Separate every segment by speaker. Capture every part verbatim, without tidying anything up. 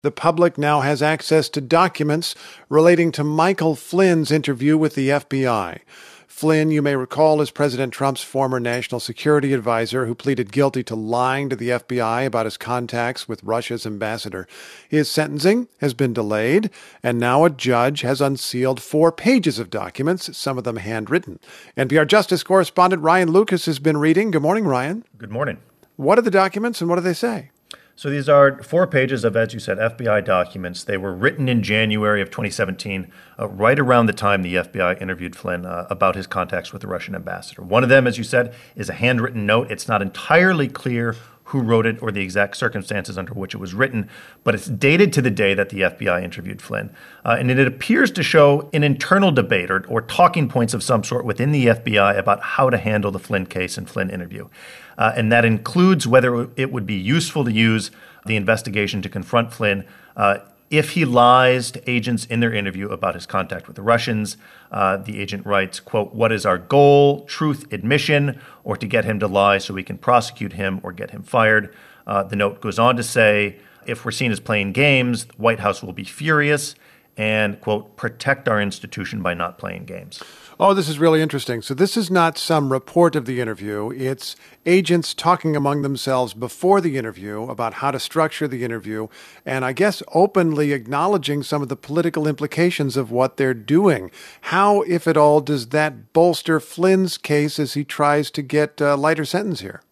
Speaker 1: The public now has access to documents relating to Michael Flynn's interview with the F B I. Flynn, you may recall, is President Trump's former national security advisor who pleaded guilty to lying to the F B I about his contacts with Russia's ambassador. His sentencing has been delayed, and now a judge has unsealed four pages of documents, some of them handwritten. N P R Justice correspondent Ryan Lucas has been reading. Good morning, Ryan.
Speaker 2: Good morning.
Speaker 1: What are the documents and what do they say?
Speaker 2: So these are four pages of, as you said, F B I documents. They were written in January of twenty seventeen, uh, right around the time the F B I interviewed Flynn uh, about his contacts with the Russian ambassador. One of them, as you said, is a handwritten note. It's not entirely clear who wrote it or the exact circumstances under which it was written, but it's dated to the day that the F B I interviewed Flynn. Uh, and it appears to show an internal debate or, or talking points of some sort within the F B I about how to handle the Flynn case and Flynn interview. Uh, and that includes whether it would be useful to use the investigation to confront Flynn uh, if he lies to agents in their interview about his contact with the Russians. Uh, the agent writes, quote, "What is our goal? Truth, admission, or to get him to lie so we can prosecute him or get him fired?" Uh, the note goes on to say, "If we're seen as playing games, the White House will be furious and, quote, protect our institution by not playing games."
Speaker 1: Oh, this is really interesting. So this is not some report of the interview. It's agents talking among themselves before the interview about how to structure the interview, and I guess openly acknowledging some of the political implications of what they're doing. How, if at all, does that bolster Flynn's case as he tries to get a lighter sentence here?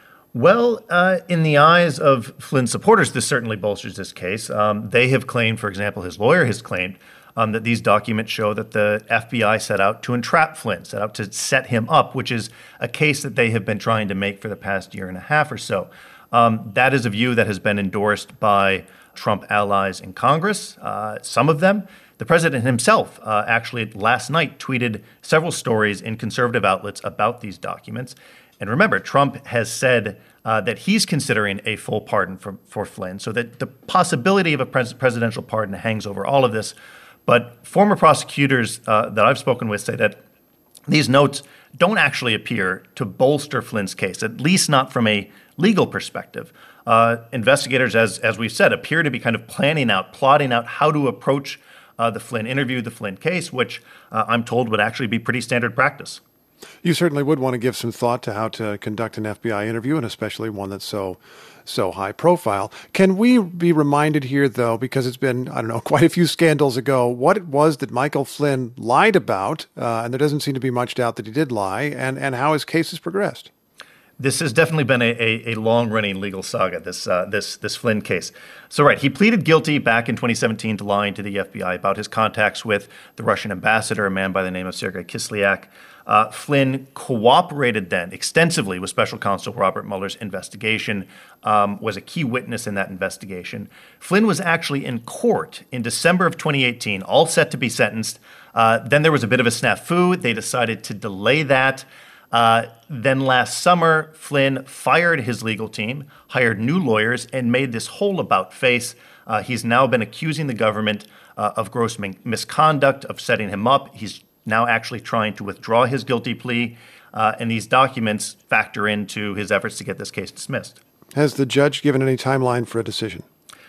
Speaker 2: Well, uh, in the eyes of Flynn's supporters, this certainly bolsters this case. Um, they have claimed, for example, his lawyer has claimed um, that these documents show that the F B I set out to entrap Flynn, set out to set him up, which is a case that they have been trying to make for the past year and a half or so. Um, that is a view that has been endorsed by Trump allies in Congress, uh, some of them. The president himself uh, actually last night tweeted several stories in conservative outlets about these documents. And remember, Trump has said uh, that he's considering a full pardon for, for Flynn, so that the possibility of a pres- presidential pardon hangs over all of this. But former prosecutors uh, that I've spoken with say that these notes don't actually appear to bolster Flynn's case, at least not from a legal perspective. Uh, investigators, as, as we've said, appear to be kind of planning out, plotting out how to approach uh, the Flynn interview, the Flynn case, which uh, I'm told would actually be pretty standard practice.
Speaker 1: You certainly would want to give some thought to how to conduct an F B I interview, and especially one that's so so high profile. Can we be reminded here, though, because it's been, I don't know, quite a few scandals ago, what it was that Michael Flynn lied about, uh, and there doesn't seem to be much doubt that he did lie, and, and how his case has progressed?
Speaker 2: This has definitely been a, a, a long-running legal saga, this uh, this this Flynn case. So, right, he pleaded guilty back in twenty seventeen to lying to the F B I about his contacts with the Russian ambassador, a man by the name of Sergei Kislyak. Uh, Flynn cooperated then extensively with Special Counsel Robert Mueller's investigation, um, was a key witness in that investigation. Flynn was actually in court in December of twenty eighteen, all set to be sentenced. Uh, then there was a bit of a snafu. They decided to delay that. Uh, then last summer, Flynn fired his legal team, hired new lawyers, and made this whole about face. Uh, he's now been accusing the government uh, of gross min- misconduct, of setting him up. He's now actually trying to withdraw his guilty plea, uh, and these documents factor into his efforts to get this case dismissed.
Speaker 1: Has the judge given any timeline for a decision?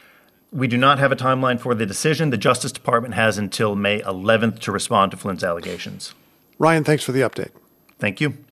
Speaker 2: We do not have a timeline for the decision. The Justice Department has until May eleventh to respond to Flynn's allegations.
Speaker 1: Ryan, thanks for the update.
Speaker 2: Thank you.